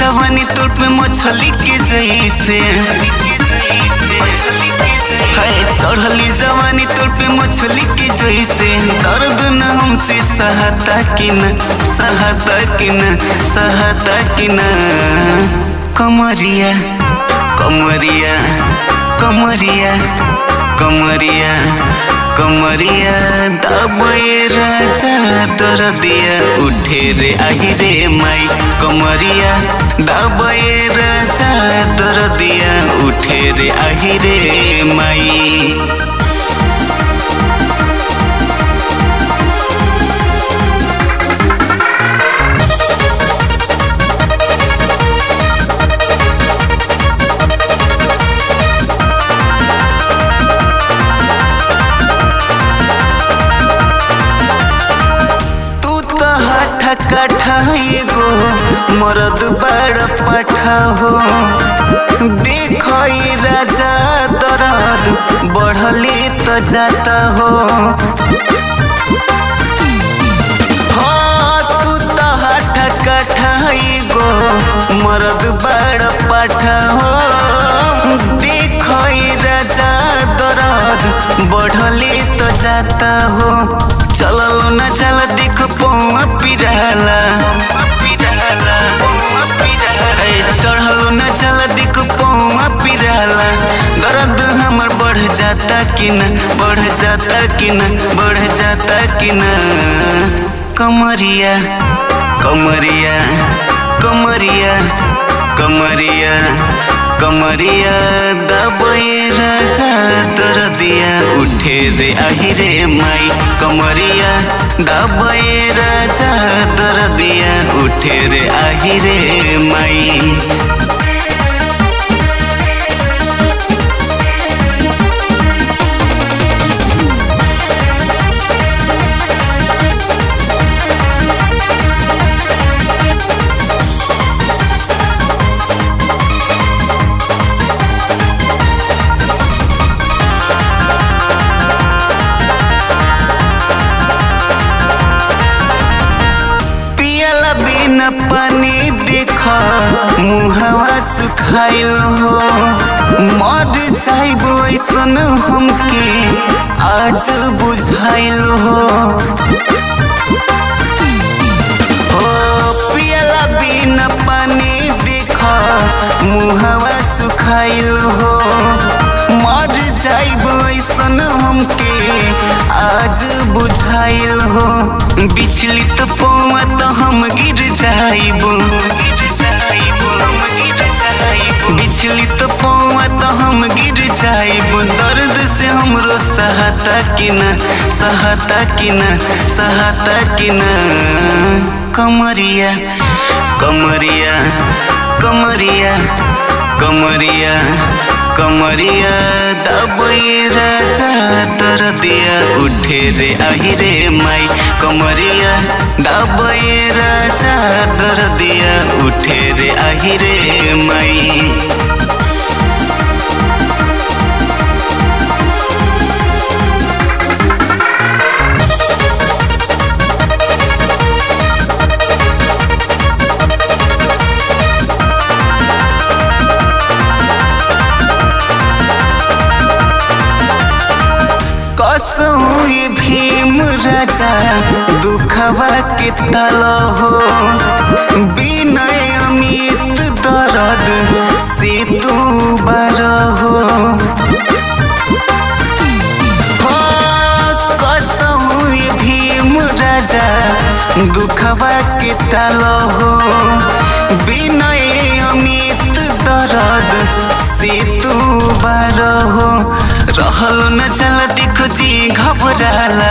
जवानी तोड़ पे मछली के जैसे चढ़ली जवानी तोड़ पे मछली के जैसे दर्द न हमसे सहता कि न कमरिया कमरिया कमरिया कमरिया कमरिया दबे राजा दर्दिया उठे रे आही रे माई कमरिया दबे राजा दर्दिया उठे रे आही रे माई। कट्ठा एगो मरद बड़ पठा हो देखो राजा दर्द बढ़ले तो जाता हो तू तो हठ कट्ठा एगो मरद बड़ पठा हो देखो राजा दर्द बढ़ले तो जाता हो चलो न चल देख पौआ पिराला चढ़लो न चल देख पौआ पिराला दर्द हमर बढ़ जाता कि न बढ़ जाता कि न बढ़ जाता कि न कमरिया कमरिया कमरिया कमरिया कमरिया दबे राजा दर्दिया उठे रे आही रे माई कमरिया दबे राजा दर्दिया उठे रे आही रे माई। न पानी देखा मुहवा सुखाइल हो मर जाइब ऐसन हमके आज बुझाइल हो पियला बिना पानी देखा मुहवा सुखाइल हो मर जाइब ऐसन हमके आज बुझाइल हो बिछली तो पौआ तो हम गिर जाइब बिछली तो पौआ तो हम गिर जाइब दर्द से हमरो सहता कि न सहता कि न सहता कि न कमरिया कमरिया कमरिया कमरिया कमरिया दबे राजा दर्दिया उठे रे आही रे माई कमरिया दबे राजा दर्दिया उठे रे आही रे माई। भीम राजा दुखवा के तल हो विनय अमित दर्द से तू बर हो कसहु भीम राजा दुखवा के तल हो विनय अमित दर्द से तू बर हो रहल न चल देखो जी घबराला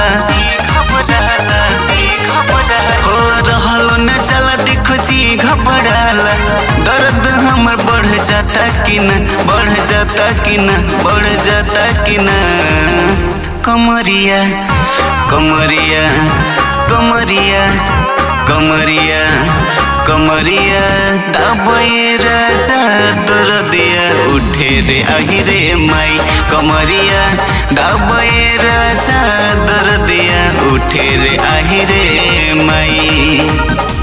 हो रहल न चल देखो जी घबराला दर्द हमर बढ़ जाता कि न बढ़ जाता कि न बढ़ जाता कि न कमरिया कमरिया कमरिया कमरिया कमरिया दबे राजा दर्दिया उठे रे आही रे माई कमरिया दबे राजा दर्दिया उठे रे आही रे माई।